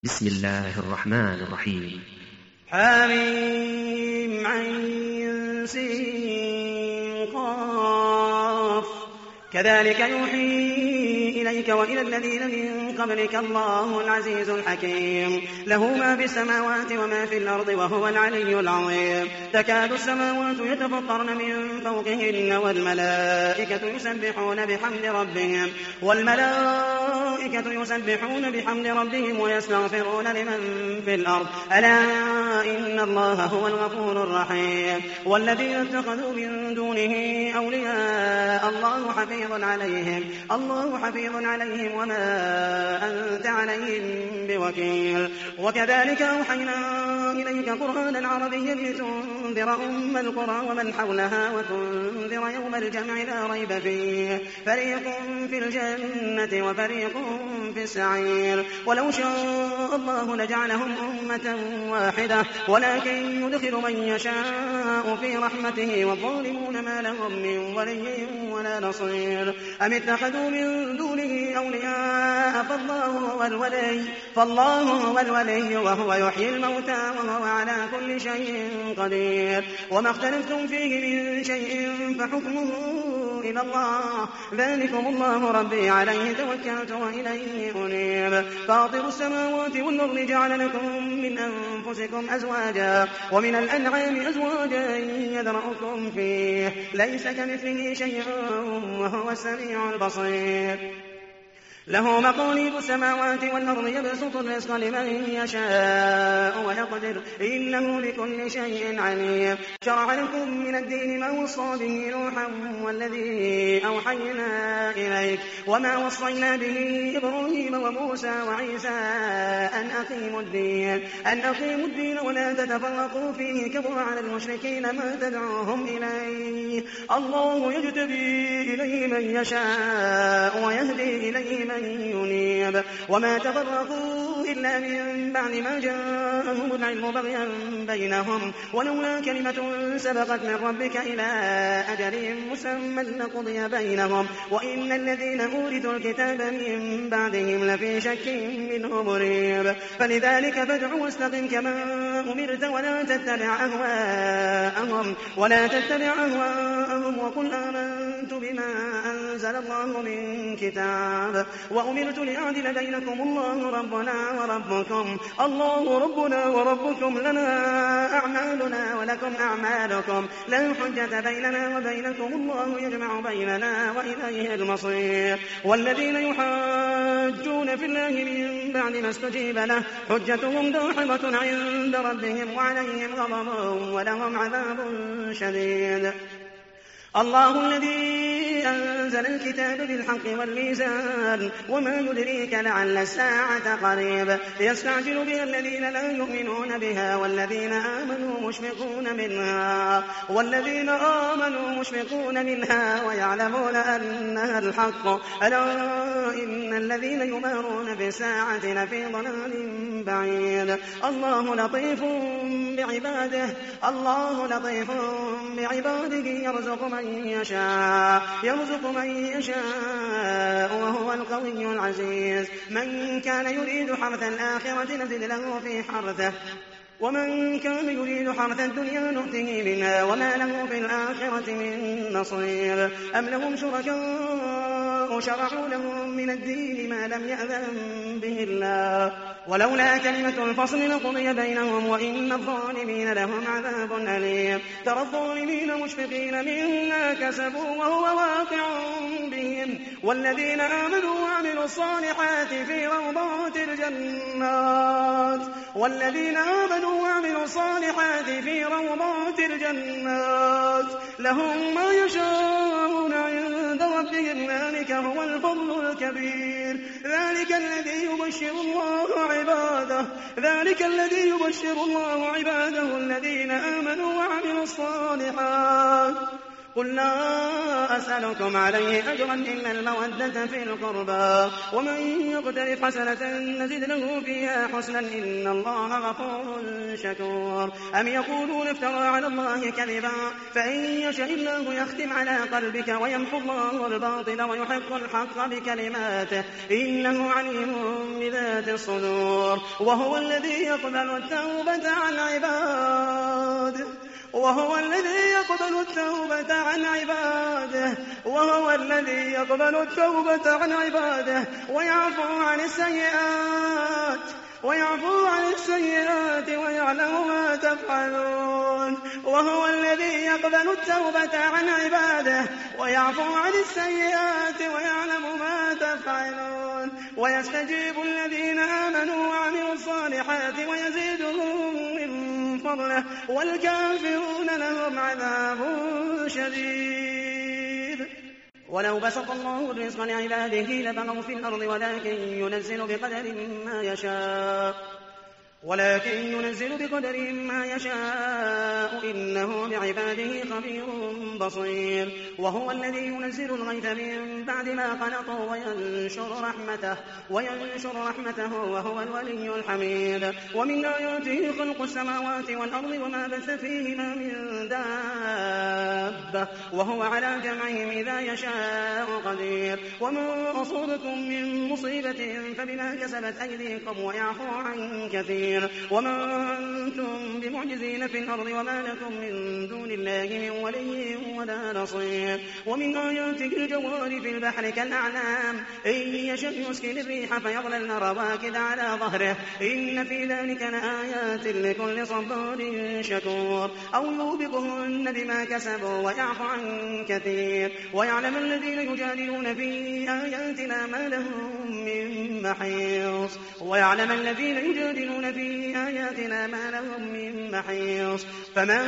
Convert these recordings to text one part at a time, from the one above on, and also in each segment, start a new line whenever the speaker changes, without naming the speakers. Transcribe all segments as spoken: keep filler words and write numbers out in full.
بسم الله الرحمن الرحيم.
حميم عين سين قاف كذلك يوحي إليك وإلى الذين من قبلك الله العزيز الحكيم له ما في السماوات وما في الأرض وهو العلي العظيم. تكاد السماوات يتفطرن من فوقهن والملائكة يسبحون بحمد ربهم والملائكة يسبحون بحمد ربهم ويستغفرون لمن في الأرض ألا إن الله هو الغفور الرحيم. والذين اتخذوا من دونه أولياء الله حفيظ عليهم الله حفيظ عليهم وما أنت عليهم بوكيل. وكذلك أوحينا إليك قرآنا عربيا لتنذر أم القرى ومن حولها وتنذر يوم الجمع لا ريب فيه فريق في الجنة وفريق في السعير. ولو شاء الله لجعلهم أمة واحدة ولكن يدخل من يشاء في رحمته والظالمون ما لهم من ولي ولا نصير. أم اتخذوا من دونه أولياء فالله هو الولي فالله هو الولي وهو يحيي الموتى وهو على كل شيء قدير. وما اختلفتم فيه من شيء فحكمه إلى الله ذلكم الله ربي عليه توكلت وإليه أنيب. فاطر السماوات والأرض جعل لكم من أنفسكم أزواجا ومن الأنعام أزواجا يذرأكم فيه ليس كمثله شيء وهو السميع البصير. له مقاليد السماوات والأرض يبسط الرزق لمن يشاء ويقدر إنه بكل شيء عليم. شرع لكم من الدين ما وصى به نوحا والذي أوحينا إليك وما وصينا به إبراهيم وموسى وعيسى أن أقيموا الدين أن أقيموا الدين ولا تتفرقوا فيه كبر على المشركين ما تدعوهم إليه. الله يجتبي إليه من يشاء ويهدي إليه من ينيب. وما تفرقوا إلا من بعد ما جاءهم العلم بغيا بينهم ولولا كلمة سبقت من ربك إلى أجل مسمى لقضي بينهم وإن الذين أورثوا الكتاب من بعدهم لفي شك منه مريب. فلذلك فادع واستقم كما أمرت ولا تتبع أهواءهم ولا تتبع أهواءهم وقل آمنت بما أنزل الله من كتاب وأمرت لأعدل بينكم الله ربنا وربكم الله ربنا وربكم لنا أعمالنا ولكم أعمالكم لا حجة بيننا وبينكم الله يجمع بيننا وإليه المصير. والذين يحاجون في الله من بعد ما استجيب له حجتهم داحضة عند ربهم وعليهم غضب ولهم عذاب شديد. الله الذي أنزل الكتاب بالحق والميزان وما يدريك لعل الساعة قريب. يستعجل بها الذين لا يؤمنون بها والذين آمنوا مشفقون منها والذين آمنوا مشفقون منها ويعلمون أنها الحق ألا إن الذين يمارون بالساعة لفي ضلال بعيد. الله لطيف بعباده الله لطيف بعباده يرزق من يشاء يرزق من يشاء وهو القوي العزيز. من كان يريد حرث الآخرة نزد له في حرثه ومن كان يريد حرث الدنيا نؤته منها وما له في الآخرة من نصير. أم لهم شركاء شرعوا لهم من الدين ما لم يأذن به الله ولولا كلمة الفصل لقضي بينهم وإن الظالمين لهم عذاب أليم. ترى الظالمين مشفقين مما كسبوا وهو واقع بهم والذين آمنوا وعملوا الصالحات في روضات الجنات والذين آمنوا وعملوا الصالحات في روضات الجنات لهم ما يشاءون عند ربهم ذلك هو الفضل الكبير. ذلك الذي يبشر الله عباده ذلك الذي يبشر الله عباده الذين آمنوا وعملوا الصالحات قل لا أسألكم عليه أجرا إلا المودة في القربى ومن يقترف حسنة نزد له فيها حسنا إن الله غفور شكور أم يقولون افترى على الله كذبا فإن يشاء الله يختم على قلبك ويمحو الله الباطل ويحق الحق بكلماته إنه عليم بذات الصدور وهو الذي يقبل التوبة عن عباده وهو الذي يقبل التوبة عن عباده وهو الذي يقبل التوبة عن عباده ويعفو عن السيئات ويعفو عن السيئات ويعلم ما تفعلون وهو الذي يقبل التوبة عن عباده ويعفو عن السيئات ويعلم ما تفعلون ويستجيب الذين آمنوا وعملوا الصالحات ويزيدهم من فضله والكافرون لهم عذاب شديد ولو بسط الله الرزق لعباده لبغوا في الأرض ولكن ينزل بقدر ما يشاء ولكن ينزل بقدر ما يشاء إنه بعباده خبير بصير وهو الذي ينزل الغيث من بعد ما قنطوا وينشر رحمته وينشر رحمته وهو الولي الحميد ومن آياته خلق السماوات والأرض وما بث فيهما من دابة وهو على جمعهم إذا يشاء قدير وما أصابكم من مصيبة فبما كسبت أيديكم ويعفو عن كثير وما أنتم بمعجزين في الأرض وما لكم من دون الله من ولي ولا نصير ومن آياته الجوار في البحر كالأعلام إن يشأ يسكن الريح فيظللن رواكد على ظهره إن في ذلك لآيات لكل صبار شكور أو يوبقهن بما كسبوا ويعفو عن كثير ويعلم الذين يجادلون في آياتنا ما لهم من محيص ويعلم الذين يجادلون في آياتنا ما لهم من محيص فمن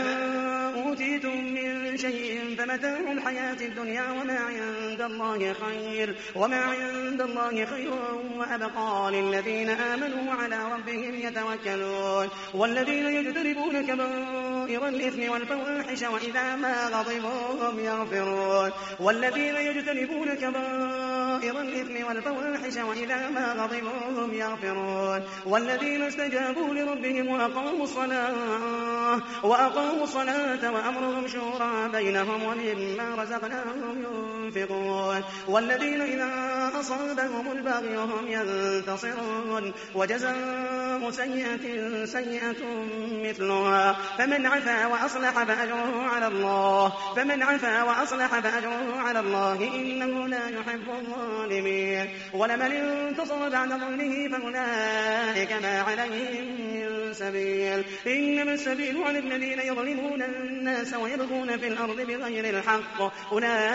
أوتيتم من شيء فمتاع الحياة الدنيا وما عند الله خير وما عند الله خير وأبقى للذين آمنوا وعلى ربهم يتوكلون والذين يجتنبون كبائر الإثم والفواحش وإذا ما غضبوا هم يغفرون والذين يجتنبون كبائر الإثم والفواحش وإذا ما غضبوا هم يغفرون والذين استجابوا لربهم وأقاموا الصلاة وأقاموا الصلاة وأمرهم شورى بينهم ومما رزقناهم ينفقون والذين إذا أصابهم البغي هم ينتصرون وجزاء سيئة سيئة مثلها فمن عفا وأصلح فأجره على الله فمن عفا وأصلح فأجره على الله إنه لا يحب الظالمين ولمن انتصر بعد ظلمه فأولئك ما عليهم من سبيل إنما السبيل على الذين يظلمون الناس ويبغون في الأرض بغير الحق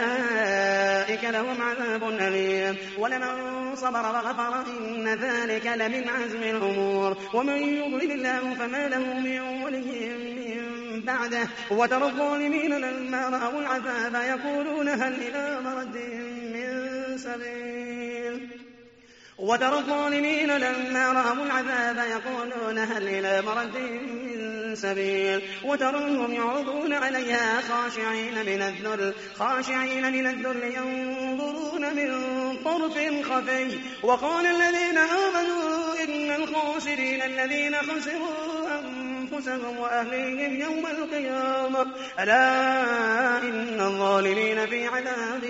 أولئك لهم عذاب أليم ولمن صبر وغفر إن ذلك لمن عزم الأمور ومن يضلل الله فما له من ولي من بعده وترى الظالمين لما رأوا العذاب يقولون هل إلى مرد من سبيل وترى الظالمين لما رأوا العذاب يقولون هل إلى مرد من سبيل وتراهم يعرضون عليها خاشعين من الذل خاشعين من الذل ينظرون من طرف خفي وقال الذين آمنوا إن الخاسرين الذين خسروا أنفسهم وأهليهم يوم القيامة ألا إن الظالمين في عذاب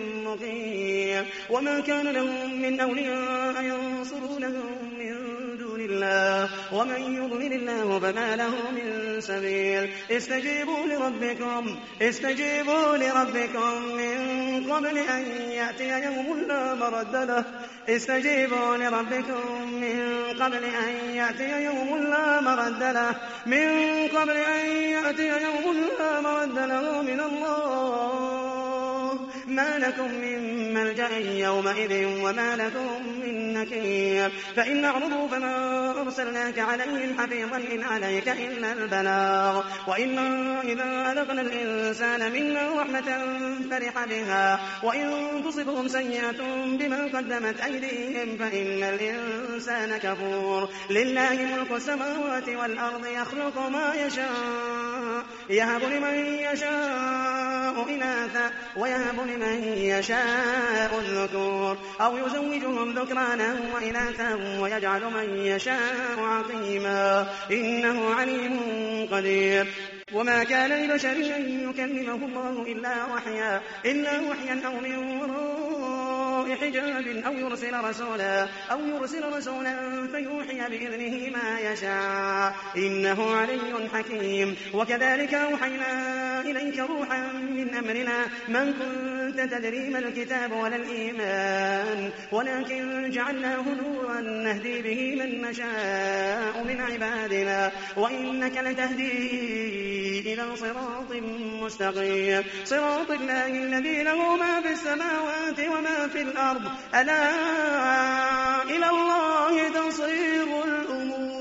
مقيم وما كان لهم من أولياء ينصرونهم من دون الله ومن يضلل الله فما له من سبيل استجيبوا لربكم استجيبوا لربكم من قبل أن يأتي يوم لا مرد له استجيبوا لربكم من قبل أن يأتي يوم لا مرد له من قبل أن يأتي يوم لا مرد له من الله ما لكم من ملجأ يومئذ وما لكم من نكير فإن أعرضوا فما أرسلناك عليهم حفيظا إن عليك إلا البلاغ وإنا إذا أذقنا الإنسان منا رحمة فرح بها وإن تصبهم سيئة بما قدمت أيديهم فإن الإنسان كفور لله ملك السماوات والأرض يخلق ما يشاء يهب لمن يشاء إناثا ويهب لمن يشاء الذكور أو يزوجهم ذكرانا وإناثا ويجعل من يشاء عقيما إنه عليم قدير وما كان لبشر أن يكلمه الله إلا وحيا إلا وحيا أو من وراء حجاب أو يرسل رسولا أو يرسل رسولا فيوحي بإذنه ما يشاء إنه علي حكيم وكذلك أوحينا إليك روحا من أمرنا ما كنت تدري ما الكتاب ولا الإيمان ولكن جعلناه نورا نهدي به من نشاء من عبادنا وإنك لتهدي إلى صراط مستقيم صراط الله الذي له ما في السماوات وما في الأرض ألا إلى الله تصير الأمور.